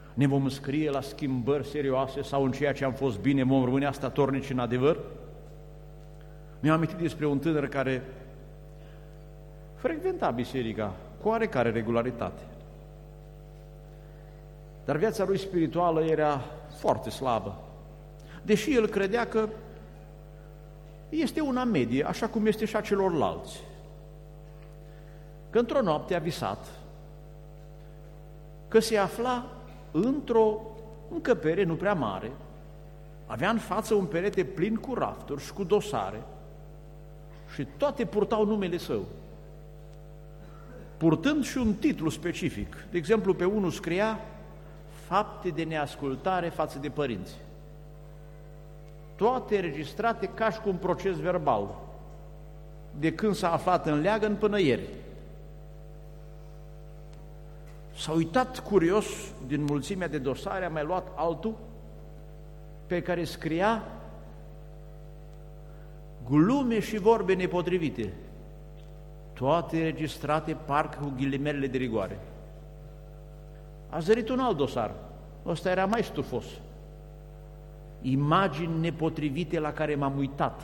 Ne vom înscrie la schimbări serioase sau în ceea ce am fost bine vom rămâne statornici în adevăr? Mi-am amintit despre un tânăr care frecventa biserica cu oarecare regularitate. Dar viața lui spirituală era foarte slabă, deși el credea că este una medie, așa cum este și a celorlalți. Că într-o noapte a visat că se afla într-o încăpere nu prea mare, avea în față un perete plin cu rafturi și cu dosare și toate purtau numele său, purtând și un titlu specific. De exemplu, pe unul scria fapte de neascultare față de părinți. Toate înregistrate ca și cu un proces verbal, de când s-a aflat în leagăn până ieri. S-a uitat curios din mulțimea de dosare, a mai luat altul pe care scria glume și vorbe nepotrivite, toate înregistrate parcă cu ghilimelele de rigoare. A zărit un alt dosar, ăsta era mai stufos. Imagini nepotrivite la care m-am uitat.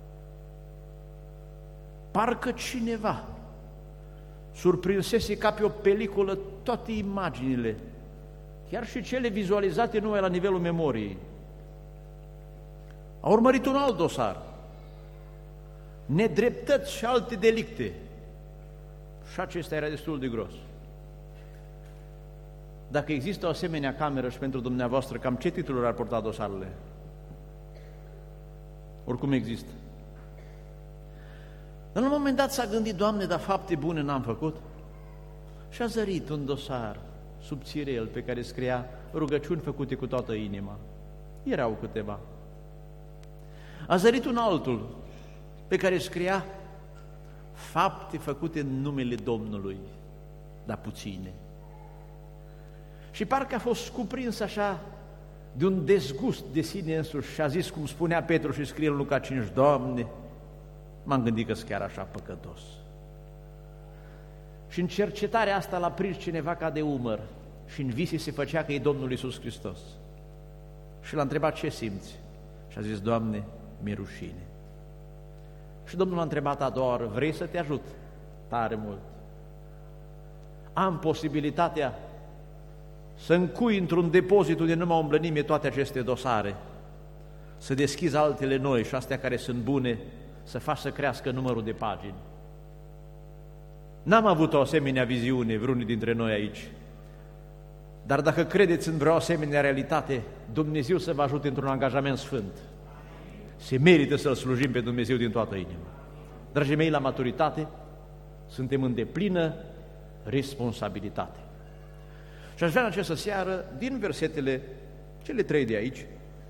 Parcă cineva surprinsese ca pe o peliculă toate imaginile, chiar și cele vizualizate numai la nivelul memoriei. A urmărit un alt dosar, nedreptăți și alte delicte, și acesta era destul de gros. Dacă există o asemenea cameră și pentru dumneavoastră, cam ce titluri ar purta dosarele? Oricum există. În un moment dat s-a gândit, Doamne, dar fapte bune n-am făcut? Și a zărit un dosar subțirel pe care scria rugăciuni făcute cu toată inima. Erau câteva. A zărit un altul pe care scria fapte făcute în numele Domnului, dar puține. Și parcă a fost cuprins așa de un dezgust de sine însuși și a zis, cum spunea Petru și scrie în Luca 5, Doamne, m-am gândit că-s chiar așa păcătos. Și în cercetarea asta l-a prins cineva ca de umăr și în vise se făcea că e Domnul Iisus Hristos. Și l-a întrebat, ce simți? Și a zis, Doamne, mi-e rușine. Și Domnul l-a întrebat a doua oară, vrei să te ajut? Tare mult. Am posibilitatea să încui într-un depozitul de numai umblănime toate aceste dosare, să deschizi altele noi și astea care sunt bune, să faci să crească numărul de pagini. N-am avut o asemenea viziune, vreunii dintre noi aici, dar dacă credeți în vreo asemenea realitate, Dumnezeu să vă ajute într-un angajament sfânt. Se merită să-L slujim pe Dumnezeu din toată inima. Dragii mei, la maturitate suntem în deplină responsabilitate. Și aș vrea în această seară, din versetele cele 3 de aici,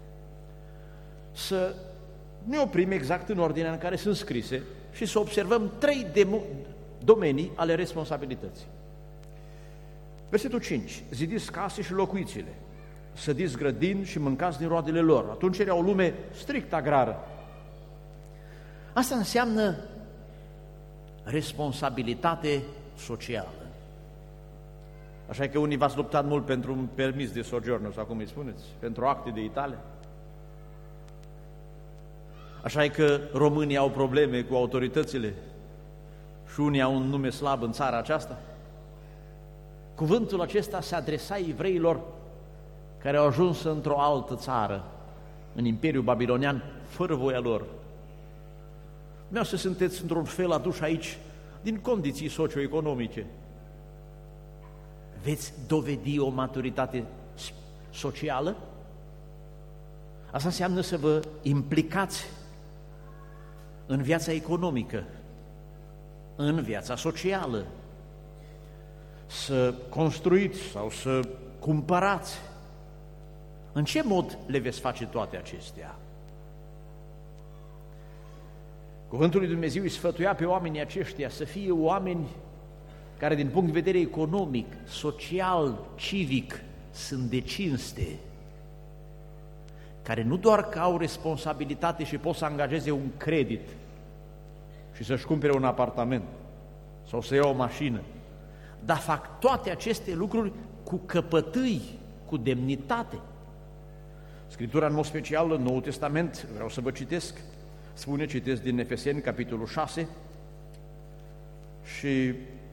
să ne oprim exact în ordinea în care sunt scrise și să observăm 3 domenii ale responsabilității. Versetul 5. Zidiți case și locuiți-le, sădiți grădini și mâncați din roadele lor. Atunci era o lume strict agrară. Asta înseamnă responsabilitate socială. Așa că unii v-ați luptat mult pentru un permis de sojourner, sau cum îi spuneți, pentru acte de Italia. Așa că românii au probleme cu autoritățile și unii au un nume slab în țara aceasta. Cuvântul acesta se adresa evreilor care au ajuns într-o altă țară, în Imperiul Babilonian, fără voia lor. Vreau să sunteți într-un fel aduși aici din condiții socioeconomice. Veți dovedi o maturitate socială? Asta înseamnă să vă implicați în viața economică, în viața socială, să construiți sau să cumpărați. În ce mod le veți face toate acestea? Cuvântul lui Dumnezeu îi sfătuia pe oamenii aceștia să fie oameni care din punct de vedere economic, social, civic, sunt de cinste, care nu doar că au responsabilitate și pot să angajeze un credit și să-și cumpere un apartament sau să ia o mașină, dar fac toate aceste lucruri cu căpătâi, cu demnitate. Scriptura, în mod special, în Noul Testament, vreau să vă citesc, spune, citesc din Efeseni, capitolul 6, și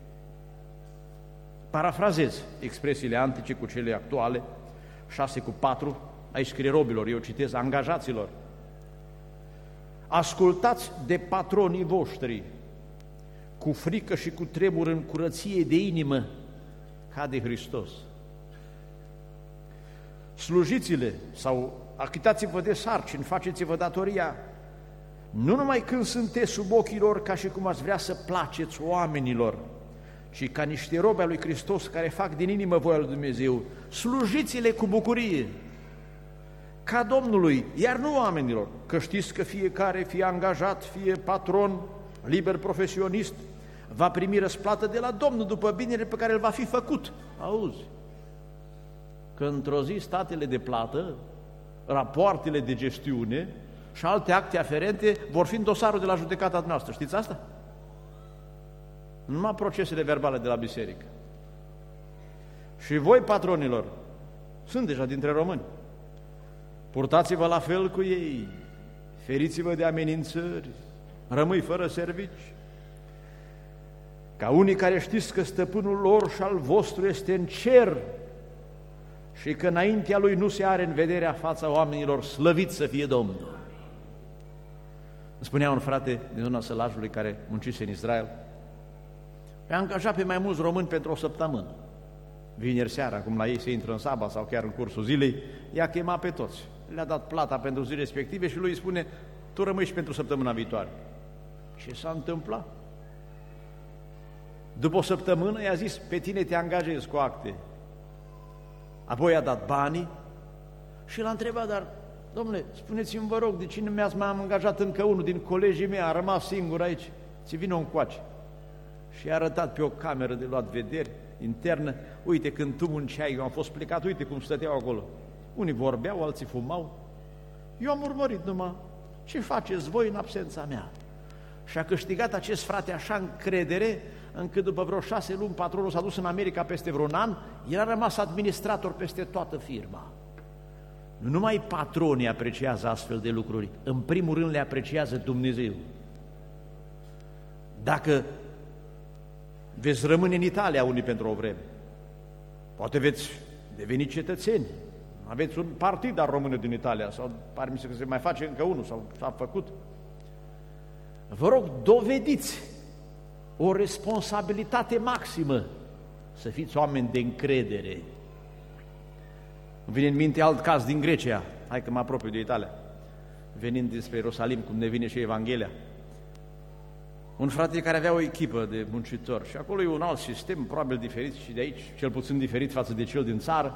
parafrazez expresiile antice cu cele actuale, 6:4, aici scrie robilor, eu citesc angajaților. Ascultați de patronii voștri, cu frică și cu tremur, în curăție de inimă, ca de Hristos. Slujiți-le sau achitați-vă de sarcini, faceți-vă datoria, nu numai când sunteți sub ochii lor ca și cum ați vrea să placeți oamenilor, ci ca niște robi ai lui Hristos care fac din inimă voia lui Dumnezeu. Slujiți-le cu bucurie, ca Domnului, iar nu oamenilor, că știți că fiecare, fie angajat, fie patron, liber profesionist, va primi răsplată de la Domnul după binele pe care îl va fi făcut. Auzi, că într-o zi statele de plată, rapoartele de gestiune și alte acte aferente vor fi în dosarul de la judecata noastră. Știți asta? Numai procesele verbale de la biserică. Și voi, patronilor, sunt deja dintre români, purtați-vă la fel cu ei, feriți-vă de amenințări, rămâi fără servici, ca unii care știți că stăpânul lor și al vostru este în cer și că înaintea lui nu se are în vederea fața oamenilor, slăvit să fie Domnul. Îmi spunea un frate din zona Sălajului care muncise în Israel, i-a angajat pe mai mulți români pentru o săptămână. Vineri seara, cum la ei se intră în sabat sau chiar în cursul zilei, i-a chemat pe toți. Le-a dat plata pentru zile respective și lui îi spune, tu rămâi și pentru săptămâna viitoare. Ce s-a întâmplat? După o săptămână i-a zis, pe tine te angajez cu acte. Apoi i-a dat banii și l-a întrebat, dar, domnule, spuneți-mi, vă rog, de cine mi-ați mai angajat încă unul din colegii mei, a rămas singur aici, ți vină un coace. Și i-a arătat pe o cameră de luat vederi internă, uite, când tu munceai, eu am fost plecat, uite cum stăteau acolo. Unii vorbeau, alții fumau. Eu am urmărit numai, ce faceți voi în absența mea? Și a câștigat acest frate așa încredere, încât după vreo 6 luni patronul s-a dus în America peste vreun an, el a rămas administrator peste toată firma. Nu numai patronii apreciază astfel de lucruri, în primul rând le apreciază Dumnezeu. Dacă veți rămâne în Italia unii pentru o vreme, poate veți deveni cetățeni, aveți un partid al română din Italia, sau pare mi se că se mai face încă unul, sau s-a făcut. Vă rog, dovediți o responsabilitate maximă, să fiți oameni de încredere. Îmi vine în minte alt caz din Grecia, hai că mă apropiu de Italia, venind dinspre Ierusalim, cum ne vine și Evanghelia. Un frate care avea o echipă de muncitori și acolo e un alt sistem, probabil diferit și de aici, cel puțin diferit față de cel din țară.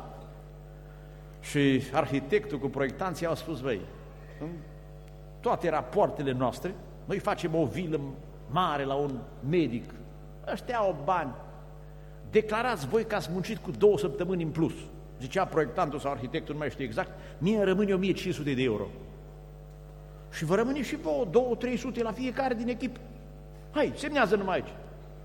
Și arhitectul cu proiectanții au spus, băi, în toate rapoartele noastre, noi facem o vilă mare la un medic, ăștia au bani, declarați voi că ați muncit cu 2 săptămâni în plus. Zicea proiectantul sau arhitectul, nu mai știu exact, mie rămâne 1500 de euro. Și vă rămâne și vouă 200-300 la fiecare din echipă. Hai, semnează numai aici.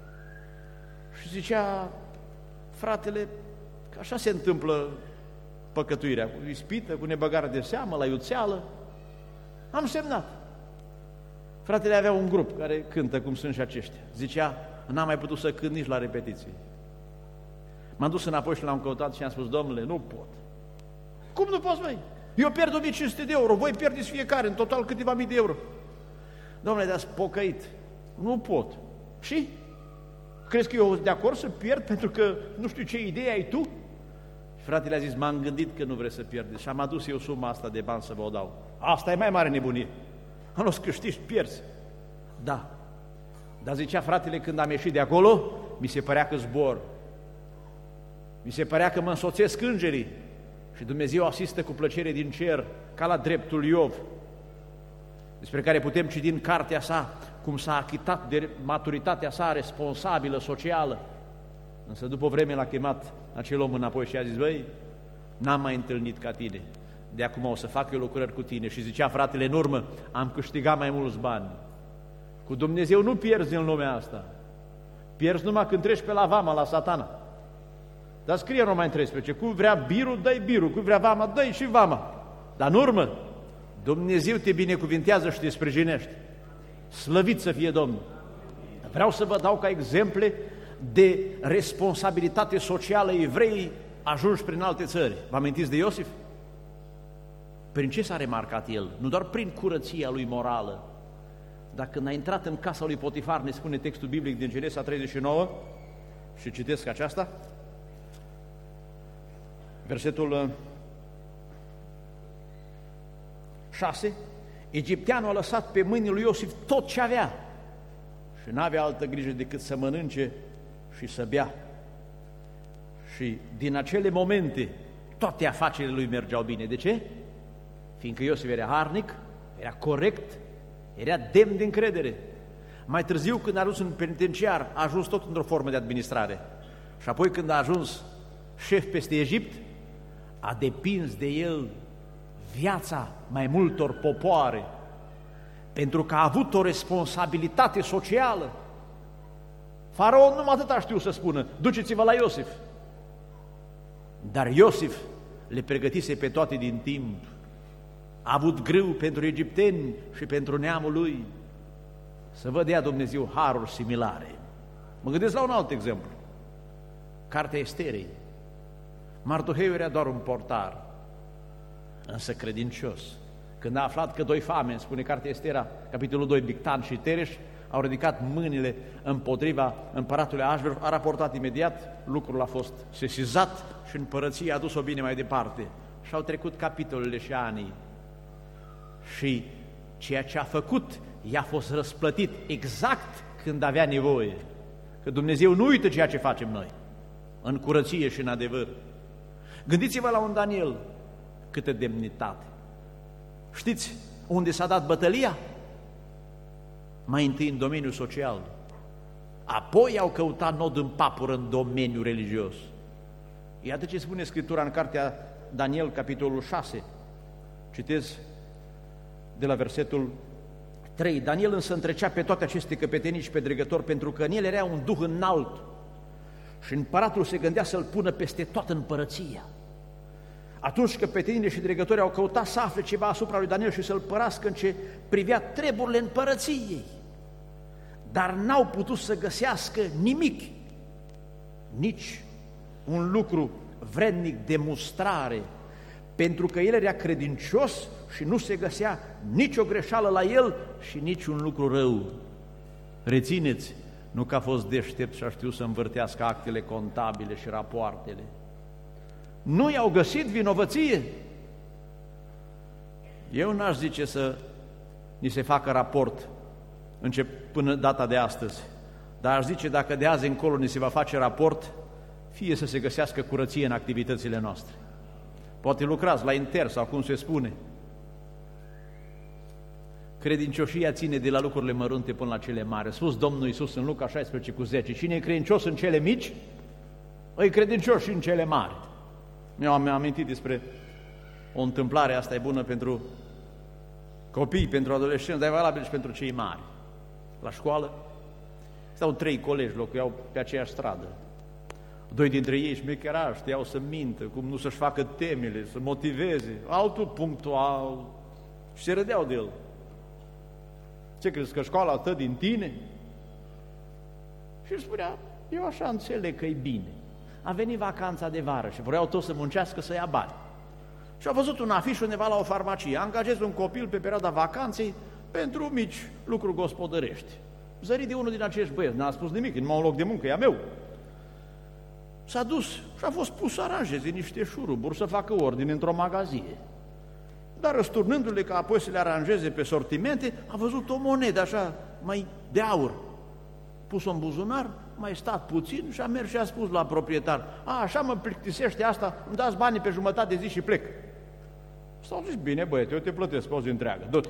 Și zicea fratele că așa se întâmplă păcătuirea, cu ispită, cu nebăgare de seamă, la iuțeală. Am semnat. Fratele avea un grup care cântă, cum sunt și aceștia. Zicea, n-am mai putut să cânt nici la repetiție. M-am dus înapoi și l-am căutat și am spus, domnule, nu pot. Cum nu poți, băi? Eu pierd 1500 de euro, voi pierdeți fiecare, în total câteva mii de euro. Domnule, dar-s pocăit. Nu pot. Și? Crezi că eu sunt de acord să pierd pentru că nu știu ce idee ai tu? Și fratele a zis, m-am gândit că nu vrei să pierdeți și am adus eu suma asta de bani să vă o dau. Asta e mai mare nebunie. Am luat câștigi, pierzi. Da. Dar zicea fratele, când am ieșit de acolo, mi se părea că zbor. Mi se părea că mă însoțesc îngerii și Dumnezeu asistă cu plăcere din cer, ca la dreptul Iov, despre care putem citi în cartea sa cum s-a achitat de maturitatea sa responsabilă, socială. Însă după vreme l-a chemat acel om înapoi și a zis, băi, n-am mai întâlnit ca tine, de acum o să fac eu lucrări cu tine. Și zicea fratele în urmă, am câștigat mai mulți bani. Cu Dumnezeu nu pierzi în lumea asta, pierzi numai când treci pe la vama, la Satana. Dar scrie în Romani 13, cui vrea birul, dă-i birul, cui vrea vama, dă-i și vama. Dar în urmă, Dumnezeu te binecuvintează și te sprijinește. Slăvit să fie Domnul! Vreau să vă dau ca exemple de responsabilitate socială evrei ajunși prin alte țări. Vă amintiți de Iosif? Prin ce s-a remarcat el? Nu doar prin curăția lui morală, dar când a intrat în casa lui Potifar, ne spune textul biblic din Genesa 39, și citesc aceasta, versetul 6, egipteanul a lăsat pe mâinile lui Iosif tot ce avea și n-avea altă grijă decât să mănânce și să bea. Și din acele momente toate afacerile lui mergeau bine. De ce? Fiindcă Iosif era harnic, era corect, era demn de încredere. Mai târziu, când a ajuns în penitenciar, a ajuns tot într-o formă de administrare. Și apoi când a ajuns șef peste Egipt, a depins de el viața mai multor popoare, pentru că a avut o responsabilitate socială. Faraon numai atât a știut să spună, duceți-vă la Iosif. Dar Iosif le pregătise pe toate din timp. A avut grâu pentru egipteni și pentru neamul lui. Să vă dea Dumnezeu haruri similare. Mă gândesc la un alt exemplu. Cartea Esterei. Mardoheu era doar un portar, însă credincios. Când a aflat că doi fameni, spune cartea Estera, capitolul 2, Bigtan și Tereș, au ridicat mâinile împotriva împăratului Ahasveros, a raportat imediat, lucrul a fost sesizat și împărăția a dus-o bine mai departe. Și au trecut capitolele și anii. Și ceea ce a făcut i-a fost răsplătit exact când avea nevoie. Că Dumnezeu nu uită ceea ce facem noi, în curăție și în adevăr. Gândiți-vă la un Daniel, câtă demnitate. Știți unde s-a dat bătălia? Mai întâi în domeniul social, apoi au căutat nod în papură în domeniul religios. Iată ce spune Scriptura în cartea Daniel, capitolul 6. Citez de la versetul 3. Daniel însă întrecea pe toate aceste căpetenii și pe dregători, pentru că în el era un duh înalt și împăratul se gândea să-l pună peste toată împărăția. Atunci căpetenile și dregătorii au căutat să afle ceva asupra lui Daniel și să-l părască în ce privea treburile împărăției, dar n-au putut să găsească nimic, nici un lucru vrednic de mustrare, pentru că el era credincios și nu se găsea nicio greșeală la el și nici un lucru rău. Rețineți, nu că a fost deștept și a știut să învârtească actele contabile și rapoartele. Nu i-au găsit vinovăție. Eu n-aș zice să ni se facă raport până data de astăzi, dar aș zice dacă de azi încolo ni se va face raport, fie să se găsească curăție în activitățile noastre. Poate lucrați la inter sau cum se spune. Credincioșia ține de la lucrurile mărunte până la cele mari. A spus Domnul Iisus în Luca 16:10, cine e credincios în cele mici, e credincios și în cele mari. Mi-am amintit despre o întâmplare, asta e bună pentru copii, pentru adolescenți, dar e valabil și pentru cei mari. La școală stau 3 colegi, locuiau pe aceeași stradă. 2 dintre ei șmecherași, știau să mintă, cum nu să-și facă temele, să motiveze, altul punctual, și se râdeau de el. Ce crezi, că școala stă din tine? Și își spunea, eu așa înțeleg că e bine. A venit vacanța de vară și vreau toți să muncească să ia bani. Și a văzut un afiș undeva la o farmacie, angajez un copil pe perioada vacanței pentru mici lucruri gospodărești. Zărit de unul din acești băieți, n-a spus nimic, numai un loc de muncă, e a meu. S-a dus și a fost pus să aranjeze niște șuruburi, să facă ordine într-o magazie. Dar răsturnându-le ca apoi să le aranjeze pe sortimente, a văzut o monedă așa, mai de aur. Pus-o în buzunar, mai stat puțin și a mers și a spus la proprietar, așa mă plictisește asta, îmi dați banii pe jumătate de zi și plec. S-au zis, bine băiete, eu te plătesc pe o zi întreagă, du-te.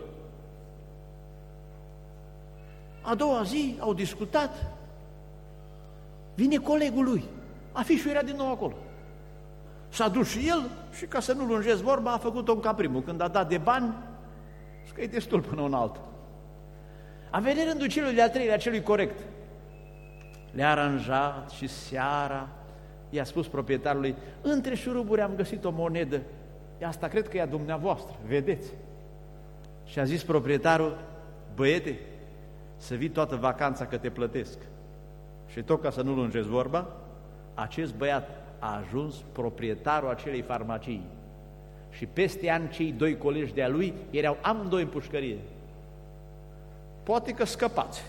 A doua zi au discutat, vine colegul lui, afișul era din nou acolo. S-a dus și el și ca să nu lungesc vorba, a făcut-o ca primul. Când a dat de bani, că e destul până un alt. A venit rândul celui de-al treilea, celui corect. Le-a aranjat și seara i-a spus proprietarului: între șuruburi am găsit o monedă, asta cred că e a dumneavoastră, vedeți. Și a zis proprietarul: băiete, să vii toată vacanța că te plătesc. Și tot ca să nu lungesc vorba, acest băiat a ajuns proprietarul acelei farmacii. Și peste ani cei doi colegi de-a lui erau amândoi în pușcărie. Poate că scăpați.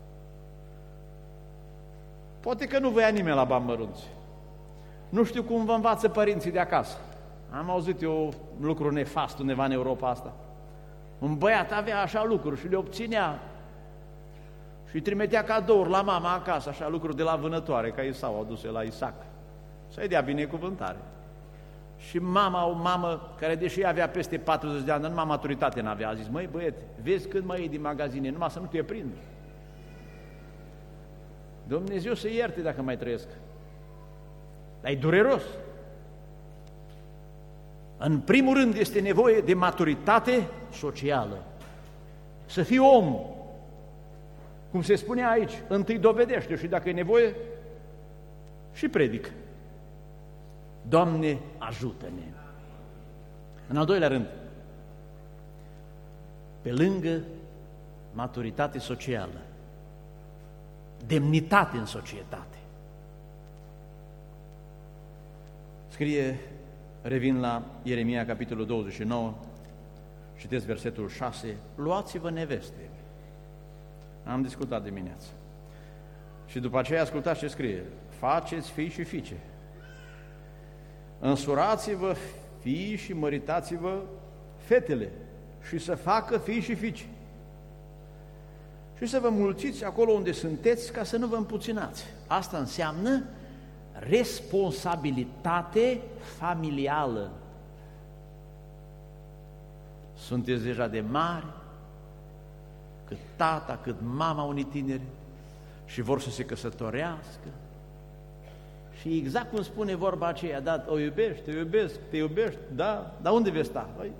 Poate că nu vă ia nimeni la bani mărunți. Nu știu cum vă învață părinții de acasă. Am auzit eu lucru nefast undeva în Europa asta. Un băiat avea așa lucruri și le obținea și îi trimitea cadouri la mama acasă, așa lucruri de la vânătoare, ca Isau aduse la Isaac, să-i dea binecuvântare. Și mama, o mamă care deși avea peste 40 de ani, numai maturitate n-avea, a zis: măi băiete, vezi când mai iei din magazine, numai să nu te prind. Dumnezeu să ierte dacă mai trăiesc. Dar e dureros. În primul rând este nevoie de maturitate socială. Să fii om. Cum se spune aici, întâi dovedește și dacă e nevoie, și predic. Doamne, ajută-ne! În al doilea rând, pe lângă maturitate socială, demnitate în societate. Scrie, revin la Ieremia, capitolul 29, citesc versetul 6, luați-vă neveste. Am discutat dimineața. Și după aceea ascultați ce scrie, faceți fii și fiice. Însurați-vă fii și măritați-vă fetele și să facă fii și fiice. Și să vă mulțiți acolo unde sunteți ca să nu vă împuținați. Asta înseamnă responsabilitate familială. Sunteți deja de mari, cât tata, cât mama unui tineri și vor să se căsătorească. Și exact cum spune vorba aceea, da, o iubești, te iubesc, te iubești, da, dar unde vei sta? Păi,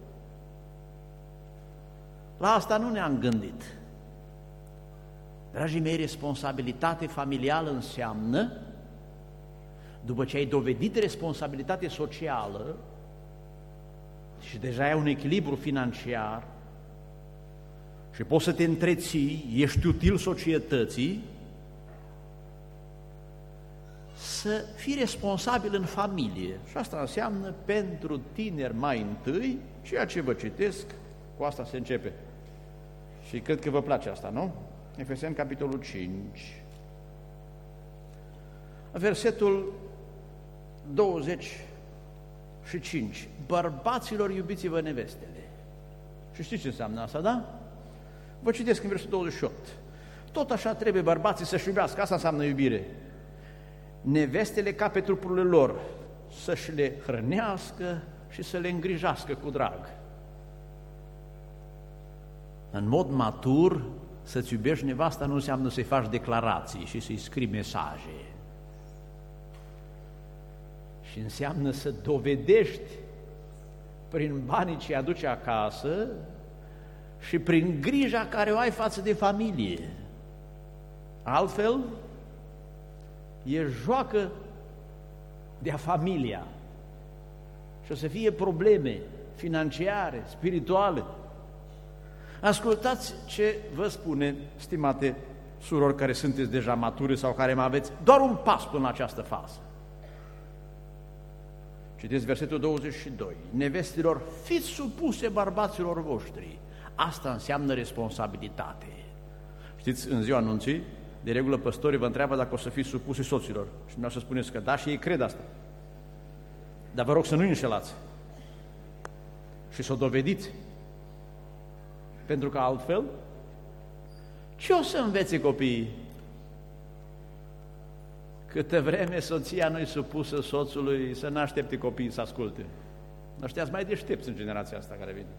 la asta nu ne-am gândit. Dragii mei, responsabilitate familială înseamnă, după ce ai dovedit responsabilitate socială și deja ai un echilibru financiar și poți să te întreții, ești util societății, să fii responsabil în familie. Și asta înseamnă pentru tineri mai întâi, ceea ce vă citesc, cu asta se începe. Și cred că vă place asta, nu? Efeseni, capitolul 5, versetul 25. Bărbaților, iubiți-vă nevestele. Și știți ce înseamnă asta, da? Vă citesc în versetul 28. Tot așa trebuie bărbații să-și iubească, asta înseamnă iubire. Nevestele ca pe trupurile lor, să-și le hrănească și să le îngrijească cu drag. În mod matur, să-ți iubești nevasta nu înseamnă să-i faci declarații și să-i scrii mesaje. Și înseamnă să dovedești prin banii ce aduci acasă și prin grija care o ai față de familie. Altfel, e joacă de-a familia și o să fie probleme financiare, spirituale. Ascultați ce vă spune, stimate surori care sunteți deja mature sau care mai aveți doar un pas până la această fază. Citeți versetul 22. Nevestilor, fiți supuse bărbaților voștri. Asta înseamnă responsabilitate. Știți, în ziua anunții, de regulă păstorii vă întreabă dacă o să fiți supuse soților. Și dumneavoastră spuneți că da, și ei cred asta. Dar vă rog să nu înșelați și să o dovediți. Pentru că altfel, ce o să învețe copiii? Câtă vreme soția nu-i supusă soțului, să n-aștepte copiii să asculte. Ăștia-s mai deștepți în generația asta care vine.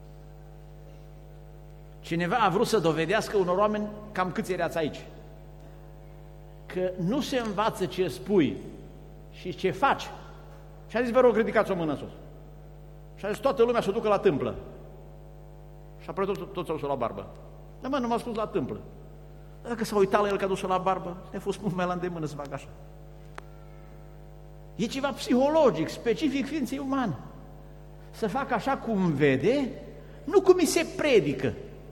Cineva a vrut să dovedească unor oameni cam câți erați aici, că nu se învață ce spui și ce faci. Și a zis, vă rog, ridicați o mână sus. Și a zis, toată lumea să o ducă la tâmplă. Și apoi toți au dus la barbă. Dar mă, nu m-a spus la tâmplă. Dacă s-a uitat la el că a dus-o la barbă, ne-a fost mult mai la îndemână să facă așa. E ceva psihologic, specific ființei umane. Să facă așa cum vede, nu cum îi se predică.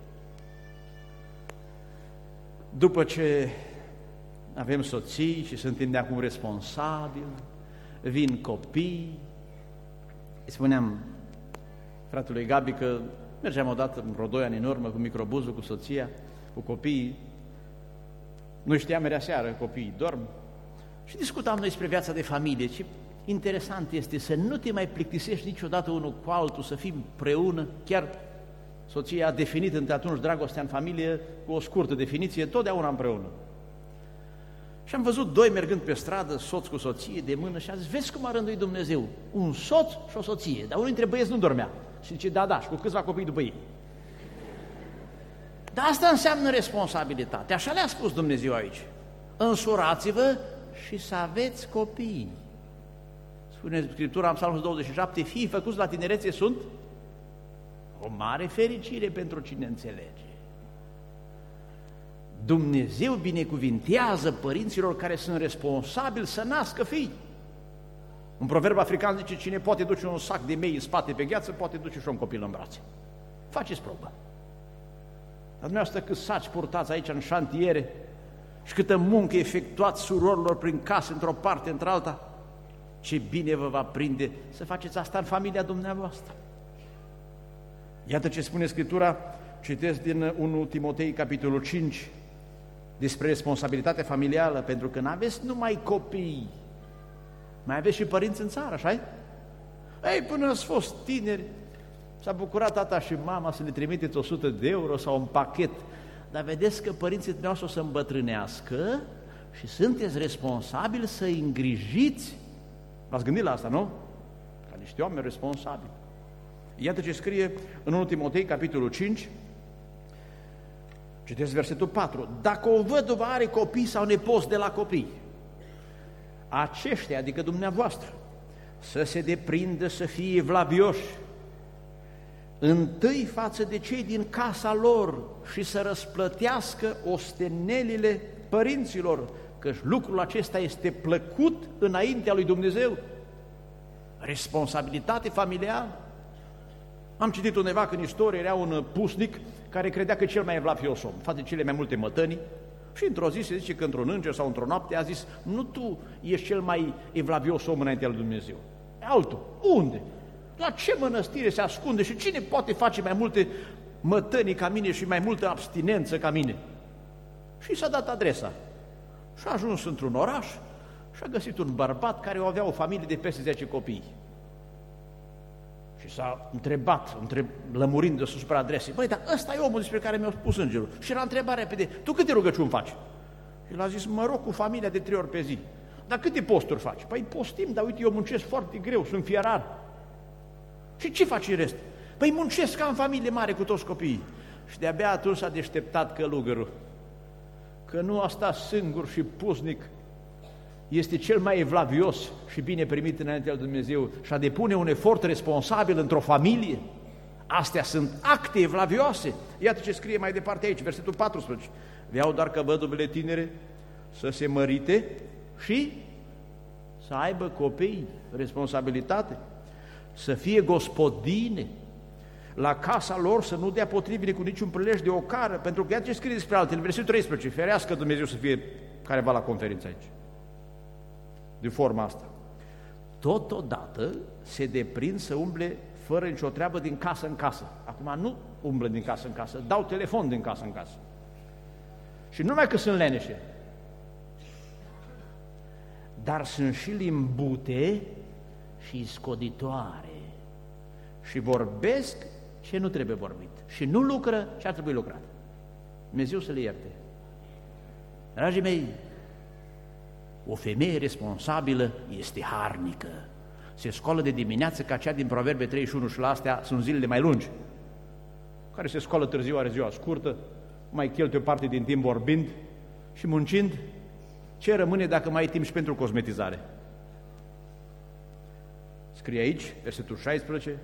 După ce avem soții și suntem de acum responsabili, vin copii. Îi spuneam fratelui Gabi că mergeam odată vreo 2 ani în urmă cu microbuzul, cu soția, cu copiii. Nu știam, era seară, copiii dorm. Și discutam noi despre viața de familie. Ce interesant este să nu te mai plictisești niciodată unul cu altul, să fii împreună. Chiar soția a definit între atunci dragostea în familie cu o scurtă definiție, totdeauna împreună. Și am văzut 2 mergând pe stradă, soț cu soție, de mână, și am zis, vezi cum a rânduit Dumnezeu, un soț și o soție, dar unul dintre băieți nu dormea. Și zice, da, și cu câțiva copii după ei. Dar asta înseamnă responsabilitate, așa le-a spus Dumnezeu aici. Însurați-vă și să aveți copii. Spune Scriptura în Psalmul 27, fiii făcuți la tinerețe sunt o mare fericire pentru cine înțelege. Dumnezeu binecuvintează părinților care sunt responsabili să nască fii. Un proverb african zice, cine poate duce un sac de mei în spate pe gheață, poate duce și un copil în brațe. Faceți probă. Dar dumneavoastră cât saci purtați aici în șantiere și câtă muncă efectuați surorilor prin casă, într-o parte, într-alta, ce bine vă va prinde să faceți asta în familia dumneavoastră. Iată ce spune Scriptura, citesc din 1 Timotei, capitolul 5, despre responsabilitatea familială, pentru că n-aveți numai copii, mai aveți și părinți în țară, așa-i? Ei, până ați fost tineri, s-a bucurat tata și mama să le trimiteți 100 de euro sau un pachet, dar vedeți că părinții dumneavoastră o să îmbătrânească și sunteți responsabili să îi îngrijiți. V-ați gândit la asta, nu? Ca niște oameni responsabili. Iată ce scrie în 1 Timotei, capitolul 5, citesc versetul 4. Dacă o văduvă are copii sau nepoți de la copii, aceștia, adică dumneavoastră, să se deprindă să fie evlavioși, întâi față de cei din casa lor și să răsplătească ostenelile părinților, căci lucrul acesta este plăcut înaintea lui Dumnezeu. Responsabilitate familială. Am citit undeva că în istorie era un pusnic care credea că cel mai evlavios om, face cele mai multe mătănii, și într-o zi se zice că într-un înger sau într-o noapte a zis, nu tu ești cel mai evlavios om înaintea lui Dumnezeu, altul. Unde? La ce mănăstire se ascunde și cine poate face mai multe mătănii ca mine și mai multă abstinență ca mine? Și s-a dat adresa. Și a ajuns într-un oraș și a găsit un bărbat care avea o familie de peste 10 copii. Și s-a întrebat, lămurind de supra adresei, băi, dar ăsta e omul despre care mi-a spus îngerul. Și l-a întrebat repede, tu câte rugăciuni faci? Și el a zis, mă rog cu familia de 3 ori pe zi. Dar câte posturi faci? Păi postim, dar uite, eu muncesc foarte greu, sunt fierar. Și ce faci în rest? Păi muncesc ca în familie mare cu toți copiii. Și de-abia atunci s-a deșteptat călugărul, că nu a stat singur și pusnic, este cel mai evlavios și bine primit înaintea lui Dumnezeu și a depune un efort responsabil într-o familie. Astea sunt acte evlavioase. Iată ce scrie mai departe aici, versetul 14. Vreau doar că văduvele tinere să se mărite și să aibă copii, responsabilitate, să fie gospodine, la casa lor să nu dea potrivire cu niciun prilej de ocară, pentru că iată ce scrie despre altele, versetul 13, ferească Dumnezeu să fie careva la conferință aici. De forma asta. Totodată se deprind să umble fără nicio treabă din casă în casă. Acum nu umblă din casă în casă, dau telefon din casă în casă. Și nu numai că sunt leneșe, dar sunt și limbute și scoditoare și vorbesc ce nu trebuie vorbit și nu lucră ce ar trebui lucrat. Dumnezeu să le ierte. Dragii mei, o femeie responsabilă este harnică. Se scoală de dimineață ca cea din Proverbe 31 și la astea sunt zilele mai lungi. Care se scoală târziu, are ziua scurtă, mai cheltuie o parte din timp vorbind și muncind. Ce rămâne dacă mai ai timp și pentru cosmetizare? Scrie aici, versetul 16,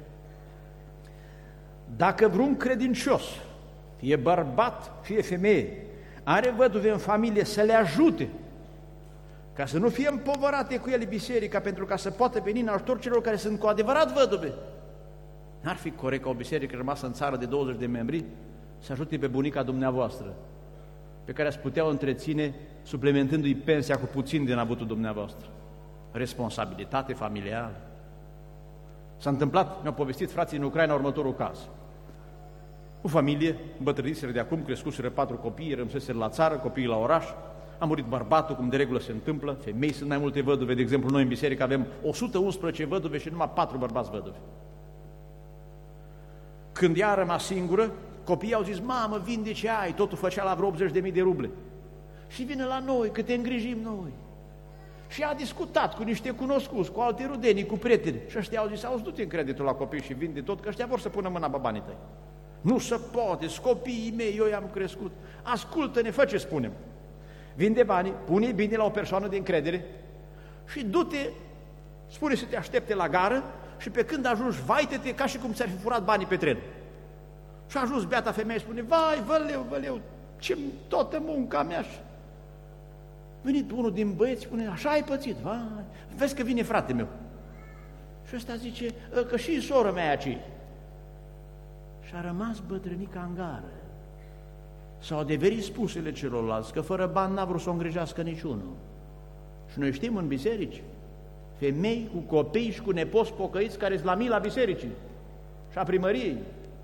dacă vreun credincios, fie bărbat, fie femeie, are văduve în familie să le ajute ca să nu fie împovărate cu ele biserica, pentru ca să poată veni în ajutor celor care sunt cu adevărat văduve. N-ar fi corect ca o biserică rămasă în țară de 20 de membri să ajute pe bunica dumneavoastră, pe care ați putea o întreține suplimentându-i pensia cu puțin din avutul dumneavoastră. Responsabilitate familială. S-a întâmplat, mi-au povestit frații în Ucraina următorul caz. O familie, bătrâniseră de acum, crescuseră 4 copii, rămseseră la țară, copiii la oraș, a murit bărbatul, cum de regulă se întâmplă, femei sunt mai multe văduve, de exemplu noi în biserică avem 111 văduve și numai 4 bărbați văduve. Când ea a rămas singură, copiii au zis, mamă, vinde ce ai, totul făcea la vreo 80.000 de ruble. Și vine la noi, că te îngrijim noi. Și a discutat cu niște cunoscuți, cu alte rudenii, cu prieteni. Și ăștia au zis, auzi, du-te în creditul la copii și vinde tot, că ăștia vor să pună mâna pe banii tăi. Nu se poate, copiii mei, eu i-am crescut. Ascultă-ne, fă ce spunem. Vinde banii, pune-i bine la o persoană de încredere și du-te, spune să te aștepte la gară și pe când ajungi, vaite-te ca și cum ți-ar fi furat banii pe tren. Și a ajuns beata femeie și spune, vai, văleu, ce toată munca mea. Venit unul din băieți, spune, așa ai pățit, vai, vezi că vine frate meu. Și ăsta zice, că și sora mea e aici. Și a rămas bătrânica în gară. S-au adeverit spusele celorlalți, că fără bani n-a vrut să o îngrijească niciunul. Și noi știm în biserici, femei cu copii și cu nepoți pocăiți care sunt la mila bisericii și a primăriei.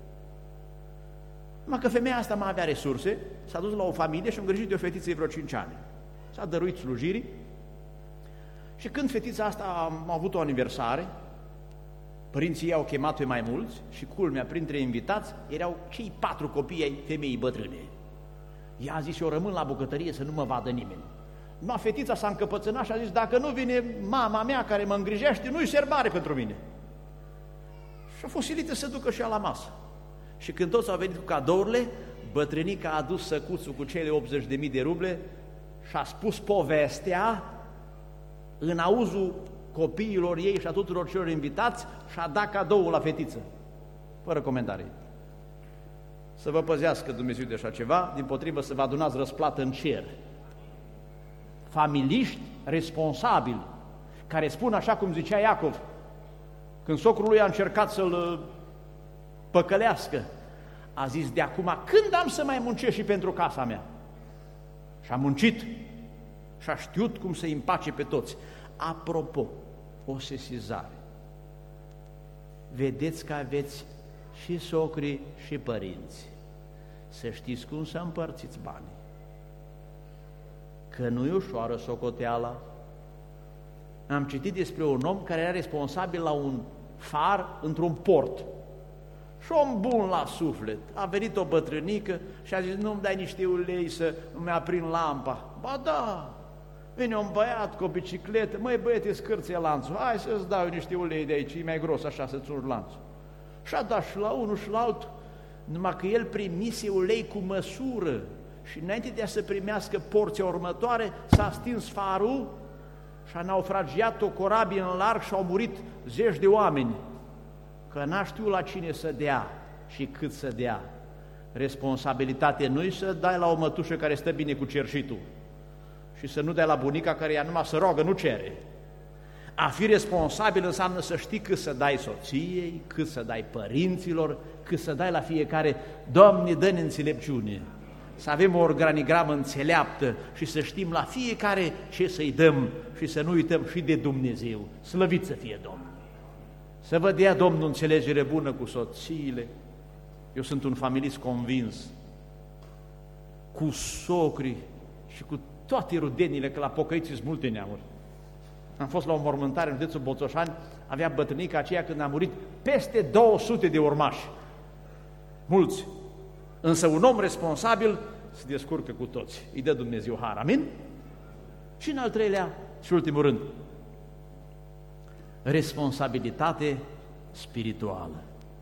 Numai că femeia asta mai avea resurse, s-a dus la o familie și a îngrijit de o fetiță de vreo 5 ani. S-a dăruit slujirii și când fetița asta a avut o aniversare, părinții i-au chemat pe mai mulți și culmea, printre invitați, erau cei 4 copii ai femeii bătrâne. Ea a zis, eu rămân la bucătărie să nu mă vadă nimeni. Numai fetița s-a încăpățânat și a zis, dacă nu vine mama mea care mă îngrijește, nu-i serbare pentru mine. Și a fost silită să ducă și ea la masă. Și când toți au venit cu cadourile, bătrânica a adus săcuțul cu cele 80.000 de ruble și a spus povestea în auzul copiilor ei și a tuturor celor invitați și a dat cadoul la fetiță, fără comentarii. Să vă păzească Dumnezeu de așa ceva, dimpotrivă să vă adunați răsplată în cer. Familiști responsabili, care spun așa cum zicea Iacov, când socrul lui a încercat să-l păcălească, a zis, de acum când am să mai muncesc și pentru casa mea? Și a muncit și a știut cum să-i împace pe toți. Apropo, o sesizare. Vedeți că aveți și socri și părinți. Să știți cum să împărțiți banii. Că nu e ușoară socoteala. Am citit despre un om care era responsabil la un far într-un port. Și om bun la suflet. A venit o bătrânică și a zis, nu-mi dai niște ulei să îmi aprind lampa? Ba da! Vine un băiat cu o bicicletă, măi băiete, scârție lanțul, hai să-ți dau niște ulei de aici, e mai gros așa să-ți urci lanțul. Și a dat și la unul și la altul, numai că el primise ulei cu măsură și înainte de a să primească porția următoare, s-a stins farul și a naufragiat o corabie în larg și au murit 10 de oameni, că n-a știut la cine să dea și cât să dea. Responsabilitate nu-i să dai la o mătușă care stă bine cu cerșitul și să nu dai la bunica care ea numai să roagă, nu cere. A fi responsabil înseamnă să știi cât să dai soției, cât să dai părinților, cât să dai la fiecare. Doamne, dă-ne înțelepciune, să avem o organigramă înțeleaptă și să știm la fiecare ce să-i dăm și să nu uităm și de Dumnezeu. Slăvit să fie Domnul! Să vă dea Domnul înțelegere bună cu soțiile. Eu sunt un familist convins, cu socri și cu toate rudenile, că la pocăiți sunt multe neamuri. Am fost la o mormântare în județul Botoșani, avea bătrânica aceea când a murit peste 200 de urmași. Mulți. Însă un om responsabil se descurcă cu toți. Îi dă Dumnezeu har. Amin? Și în al treilea și ultimul rând, responsabilitate spirituală.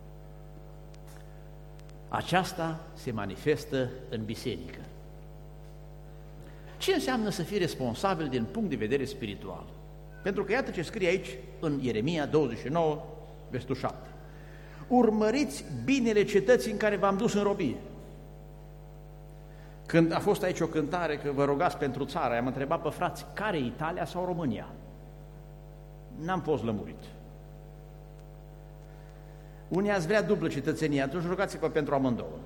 Aceasta se manifestă în biserică. Ce înseamnă să fii responsabil din punct de vedere spiritual? Pentru că iată ce scrie aici în Ieremia 29, versetul 7. Urmăriți binele cetății în care v-am dus în robie. Când a fost aici o cântare că vă rugați pentru țară, am întrebat pe frați, care Italia sau România? N-am fost lămurit. Unii ați vrea dublă cetățenie, atunci rugați-vă pentru amândouă.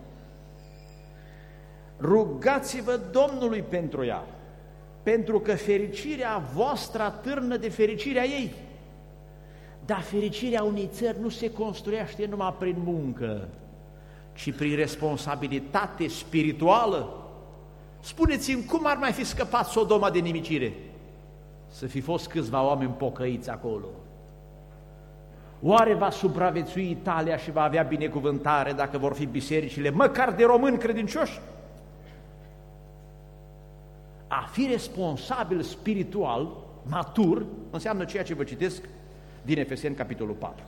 Rugați-vă Domnului pentru ea, pentru că fericirea voastră atârnă de fericirea ei. Dar fericirea unei țări nu se construiește numai prin muncă, ci prin responsabilitate spirituală. Spuneți-mi, cum ar mai fi scăpat Sodoma de nimicire? Să fi fost câțiva oameni pocăiți acolo. Oare va supraviețui Italia și va avea binecuvântare dacă vor fi bisericile, măcar de români credincioși? A fi responsabil spiritual, matur, înseamnă ceea ce vă citesc din Efeseni, capitolul 4.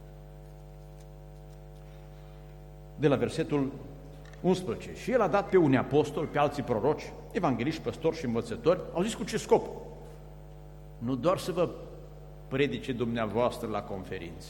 De la versetul 11. Și el a dat pe unii apostoli, pe alții proroci, evangeliști, păstori și învățători. Au zis cu ce scop? Nu doar să vă predice dumneavoastră la conferințe.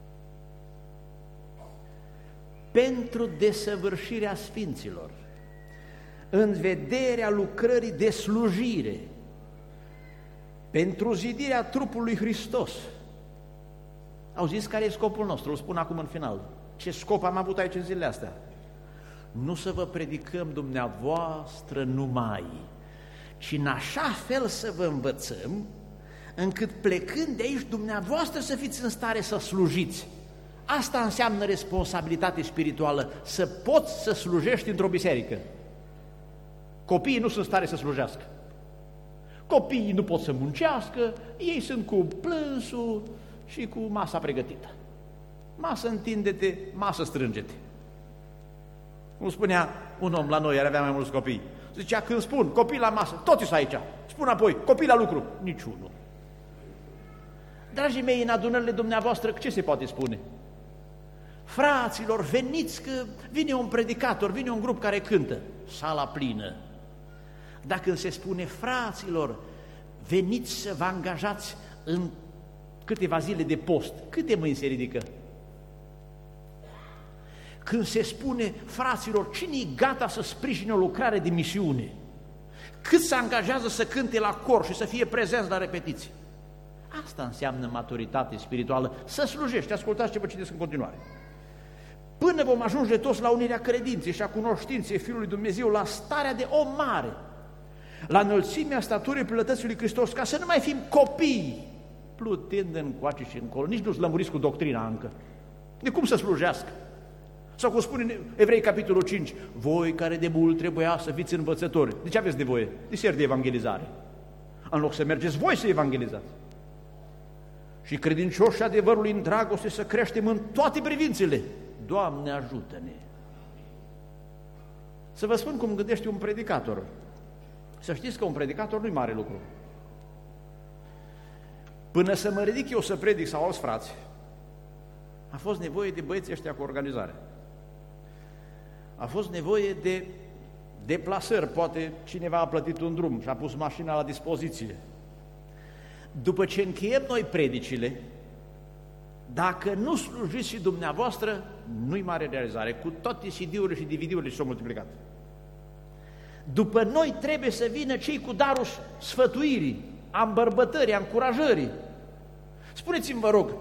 Pentru desăvârșirea sfinților, în vederea lucrării de slujire, pentru zidirea trupului Hristos. Au zis care e scopul nostru, îl spun acum în final. Ce scop am avut aici în zilele astea? Nu să vă predicăm dumneavoastră numai, ci în așa fel să vă învățăm, încât plecând de aici dumneavoastră să fiți în stare să slujiți. Asta înseamnă responsabilitate spirituală, să poți să slujești într-o biserică. Copiii nu sunt în stare să slujească. Copiii nu pot să muncească, ei sunt cu plânsul și cu masa pregătită. Masă întinde-te, masă strânge-te. Cum spunea un om la noi, care avea mai mulți copii. Zicea, când spun copii la masă, toți sunt aici. Spun apoi, copii la lucru, niciunul. Dragii mei, în adunările dumneavoastră, ce se poate spune? Fraților, veniți că vine un predicator, vine un grup care cântă, sala plină. Dar când se spune, fraților, veniți să vă angajați în câteva zile de post, câte mâini se ridică? Când se spune, fraților, cine e gata să sprijine o lucrare de misiune? Cât se angajează să cânte la cor și să fie prezenți la repetiții? Asta înseamnă maturitate spirituală, să slujești. Ascultați ce vă citesc în continuare. Până vom ajunge toți la unirea credinței și a cunoștinței Fiului Dumnezeu, la starea de om mare, la înălțimea staturii plătății lui Hristos, ca să nu mai fim copii, plutind încoace și încolo. Nici nu-ți lămuriți cu doctrina încă. De cum să slujească? Sau cum spune Evrei, capitolul 5, voi care de mult trebuia să fiți învățători. De ce aveți nevoie? De seri de evangelizare. În loc să mergeți voi să evangelizați. Și credincioși adevărului în dragoste să creștem în toate privințele. Doamne, ajută-ne! Să vă spun cum gândește un predicator. Să știți că un predicator nu-i mare lucru. Până să mă ridic eu să predic sau alți frați, a fost nevoie de băieții ăștia cu organizare. A fost nevoie de deplasări, poate cineva a plătit un drum și a pus mașina la dispoziție. După ce încheiem noi predicile, dacă nu slujiți și dumneavoastră, nu-i mare realizare, cu toate CD-urile și DVD-urile și s-au multiplicat. După noi trebuie să vină cei cu darul sfătuirii, a îmbărbătării, a încurajării. Spuneți-mi, vă rog,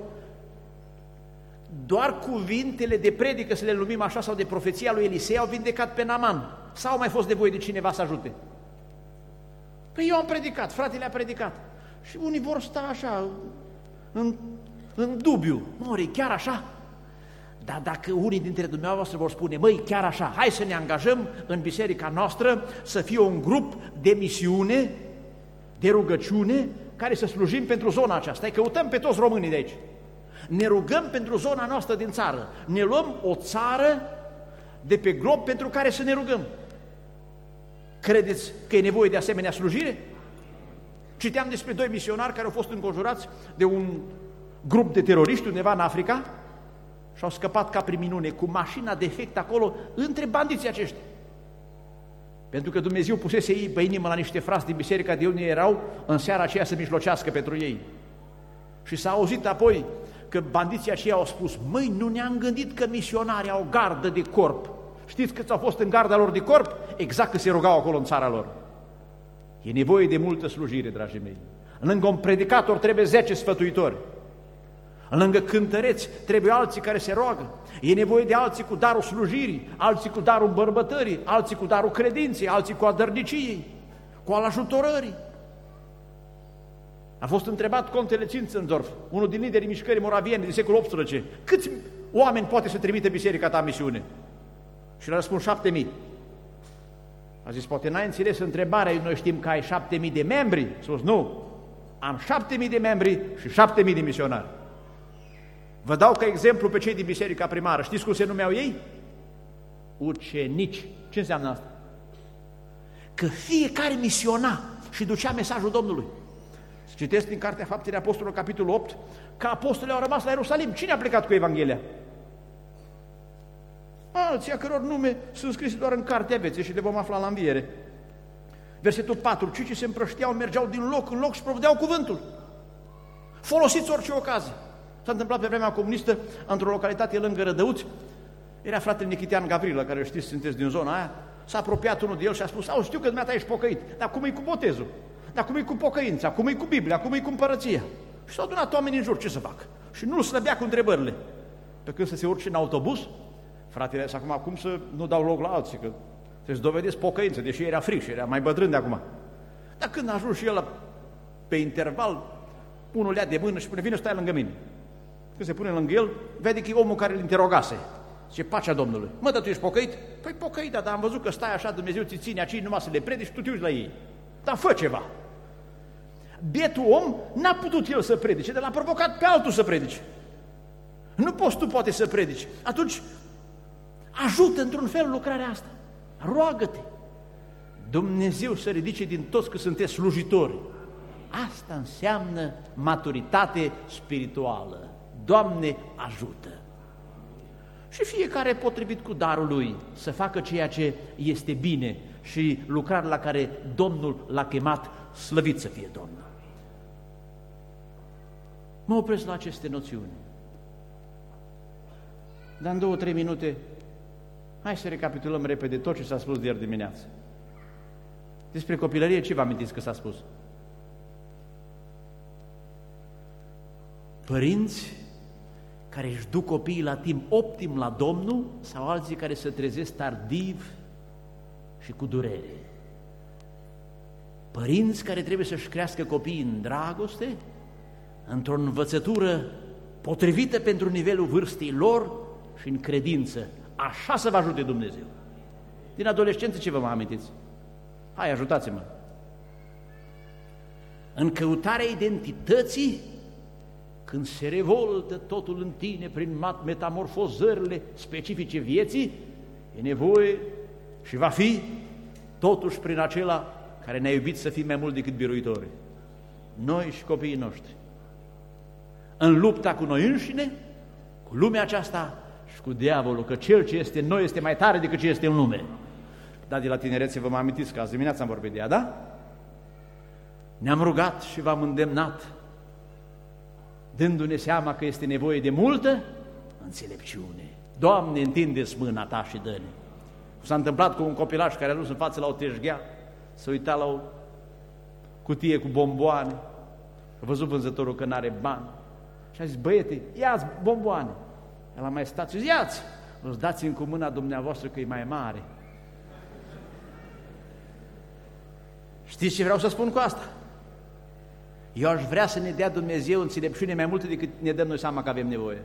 doar cuvintele de predică, să le numim așa, sau de profeția lui Elisei au vindecat pe Naaman? Sau au mai fost nevoie de cineva să ajute? Păi eu am predicat, fratele a predicat. Și unii vor sta așa, în dubiu. Măi, chiar așa? Dar dacă unii dintre dumneavoastră vor spune, măi, chiar așa, hai să ne angajăm în biserica noastră să fie un grup de misiune, de rugăciune, care să slujim pentru zona aceasta. Îi căutăm pe toți românii de aici. Ne rugăm pentru zona noastră din țară. Ne luăm o țară de pe glob pentru care să ne rugăm. Credeți că e nevoie de asemenea slujire? Citeam despre 2 misionari care au fost înconjurați de un grup de teroriști undeva în Africa și au scăpat ca prin minune cu mașina defect acolo între bandiții aceștia. Pentru că Dumnezeu pusese ei pe inimă la niște frați din biserica de unde erau în seara aceea să mijlocească pentru ei. Și s-a auzit apoi că bandiții aceia au spus, măi, nu ne-am gândit că misionarii au gardă de corp. Știți câți au fost în garda lor de corp? exact că se rugau acolo în țara lor. E nevoie de multă slujire, dragii mei. Lângă un predicator trebuie 10 sfătuitori. Lângă cântăreți trebuie alții care se roagă. E nevoie de alții cu darul slujirii, alții cu darul îmbărbătării, alții cu darul credinței, alții cu al dărniciei, cu al ajutorării. A fost întrebat contele Zinzendorf, unul din liderii mișcării moraviene din secolul XVIII, câți oameni poate să trimite biserica ta în misiune? Și le-a răspuns 7.000. A zis, poate n-ai înțeles întrebarea, noi știm că ai 7.000 de membri. A spus, nu, am 7.000 de membri și 7.000 de misionari. Vă dau ca exemplu pe cei din biserica primară. Știți cum se numeau ei? Ucenici. Ce înseamnă asta? Că fiecare misiona și ducea mesajul Domnului. Citesc din Cartea Faptele Apostolilor, capitolul 8, că apostolii au rămas la Ierusalim. Cine a plecat cu Evanghelia? Alții a căror nume sunt scrise doar în Cartea Vieții și le vom afla la înviere. Versetul 4. Cei ce se împrășteau mergeau din loc în loc și provedeau cuvântul. Folosiți orice ocazie. S-a întâmplat pe vremea comunistă, într-o localitate lângă Rădăuți, era fratele Nichitian Gavrilă, care știți, sunteți din zona aia, s-a apropiat unul de el și a spus, auzi, știu că dumneata ești pocăit, dar cum e cu botezul? Dar cum e cu pocăința? Cum e cu Biblia? Cum e cu împărăția? Și s-au adunat oamenii în jur, ce să fac? Și nu-l slăbea cu întrebările. Pe când să se urce în autobuz, fratele, acum cum să nu dau loc la alții, că trebuie să dovedesc pocăință, deși era fric și era mai bătrân de acum. Dar când a ajuns și el pe interval, unul le-a de mână și spune, vine, stai lângă mine. Când se pune lângă el, vede că e omul care îl interogase. Zice, pacea Domnului. Mă, dar tu ești pocăit? Păi pocăit, dar am văzut că stai așa, Dumnezeu ți ține aici numai să le predici și tu te uiți la ei. Dar fă ceva. Bietul om n-a putut el să predice, dar l-a provocat pe altul să predice. Nu poți tu poate să predici. Atunci ajută într-un fel lucrarea asta. Roagă-te. Dumnezeu să ridice din toți că sunteți slujitori. Asta înseamnă maturitate spirituală. Doamne, ajută! Și fiecare potrivit cu darul lui să facă ceea ce este bine și lucrarea la care Domnul l-a chemat, slăvit să fie Domnul. Mă opresc la aceste noțiuni. Dar în 2-3 minute, hai să recapitulăm repede tot ce s-a spus de ieri dimineață. Despre copilărie, ce vă amintiți că s-a spus? Părinți care își duc copiii la timp optim la Domnul sau alții care se trezesc tardiv și cu durere. Părinți care trebuie să-și crească copiii în dragoste, într-o învățătură potrivită pentru nivelul vârstei lor și în credință. Așa să vă ajute Dumnezeu. Din adolescență ce vă mai amintiți? Hai, ajutați-mă! În căutarea identității, când se revoltă totul în tine prin metamorfozările specifice vieții, e nevoie și va fi totuși prin acela care ne-a iubit să fim mai mult decât biruitori. Noi și copiii noștri. În lupta cu noi înșine, cu lumea aceasta și cu diavolul, că cel ce este în noi este mai tare decât ce este în lume. Dar de la tinerețe vă mai amintiți că azi dimineața am vorbit de ea, da? Ne-am rugat și v-am îndemnat, dându-ne seama că este nevoie de multă înțelepciune. Doamne, întinde-ți mâna ta și dă-ne. S-a întâmplat cu un copilaș care a dus în față la o teșghea, să uita la o cutie cu bomboane, a văzut vânzătorul că n-are bani și a zis, băiete, ia-ți bomboane. El a mai stat și zis, ia-ți, îți dați-mi cu mâna dumneavoastră că e mai mare. Știți ce vreau să spun cu asta? Eu aș vrea să ne dea Dumnezeu înțelepciune mai multă decât ne dăm noi seama că avem nevoie.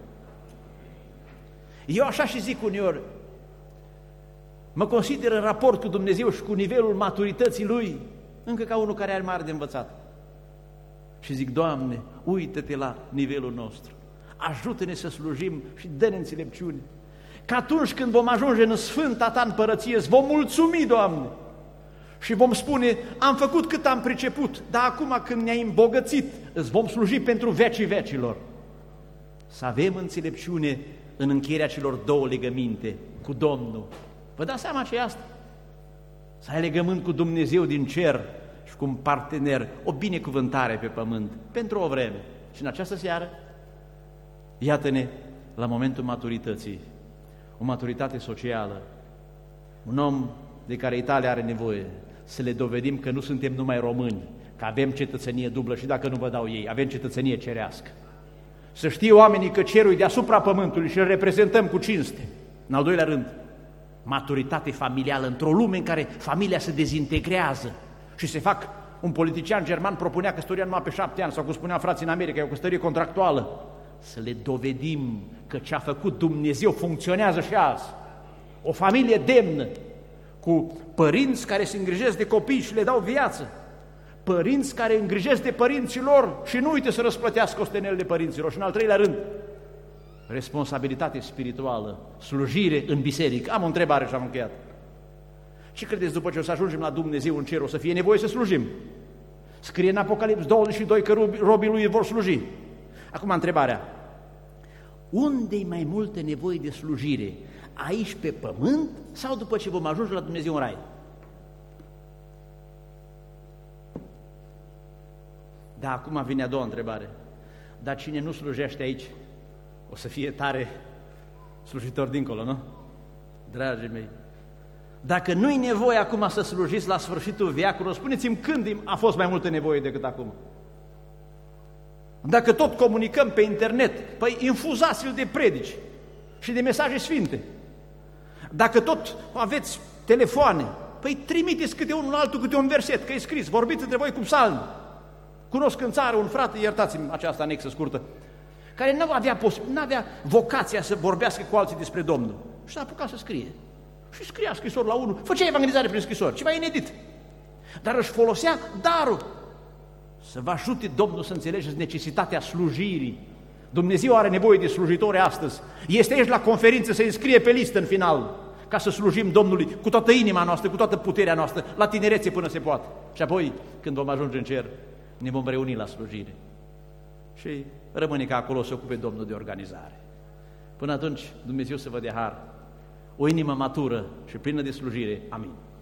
Eu așa și zic uneori, mă consider în raport cu Dumnezeu și cu nivelul maturității Lui, încă ca unul care are mare de învățat. Și zic, Doamne, uită-te la nivelul nostru, ajută-ne să slujim și dă-ne înțelepciune, că atunci când vom ajunge în Sfânta Ta împărăție, îți vom mulțumi, Doamne, și vom spune, am făcut cât am priceput, dar acum când ne-ai îmbogățit, îți vom sluji pentru vecii vecilor. Să avem înțelepciune în încheierea celor două legăminte cu Domnul. Vă dați seama ce e asta? Să ai legământ cu Dumnezeu din cer și cu un partener, o binecuvântare pe pământ, pentru o vreme. Și în această seară, iată-ne la momentul maturității, o maturitate socială, un om de care Italia are nevoie, să le dovedim că nu suntem numai români, că avem cetățenie dublă și dacă nu vă dau ei, avem cetățenie cerească. Să știe oamenii că cerul e deasupra pământului și îl reprezentăm cu cinste. În al doilea rând, maturitate familială, într-o lume în care familia se dezintegrează și se fac, un politician german propunea căsătoria numai pe 7 ani, sau cum spuneam frații în America, e o căsătorie contractuală. Să le dovedim că ce a făcut Dumnezeu funcționează și azi. O familie demnă, cu părinți care se îngrijesc de copii și le dau viață, părinți care îngrijesc de părinții lor și nu uite să răsplătească ostenelile părinților. Și în al treilea rând, responsabilitate spirituală, slujire în biserică. Am o întrebare și am încheiat. Ce credeți după ce o să ajungem la Dumnezeu în cer, o să fie nevoie să slujim? Scrie în Apocalips 22 că robii lui vor sluji. Acum întrebarea, unde-i mai multă nevoie de slujire? Aici pe pământ sau după ce vom ajunge la Dumnezeu în rai? Da, acum vine a doua întrebare. Dar cine nu slujește aici, o să fie tare slujitor dincolo, nu? Dragii mei, dacă nu-i nevoie acum să slujiți la sfârșitul veacului, spuneți-mi când a fost mai multă nevoie decât acum? Dacă tot comunicăm pe internet, păi infuzați-l de predici și de mesaje sfinte. Dacă tot aveți telefoane, păi trimiteți câte unul altul, câte un verset, că e scris, vorbiți între voi cu psalmi. Cunosc în țară un frate, iertați-mi această anexă scurtă, care nu avea vocația să vorbească cu alții despre Domnul și s-a apucat să scrie. Și scria scrisori la unul, făcea evangelizare prin scrisori, ceva inedit. Dar își folosea darul să vă ajute Domnul să înțelegeți necesitatea slujirii. Dumnezeu are nevoie de slujitori astăzi. Este aici la conferință, să înscrie pe listă în final, ca să slujim Domnului cu toată inima noastră, cu toată puterea noastră, la tinerețe până se poate. Și apoi, când vom ajunge în cer, ne vom reuni la slujire. Și rămâne ca acolo să ocupe Domnul de organizare. Până atunci, Dumnezeu să vă dea har, o inimă matură și plină de slujire. Amin.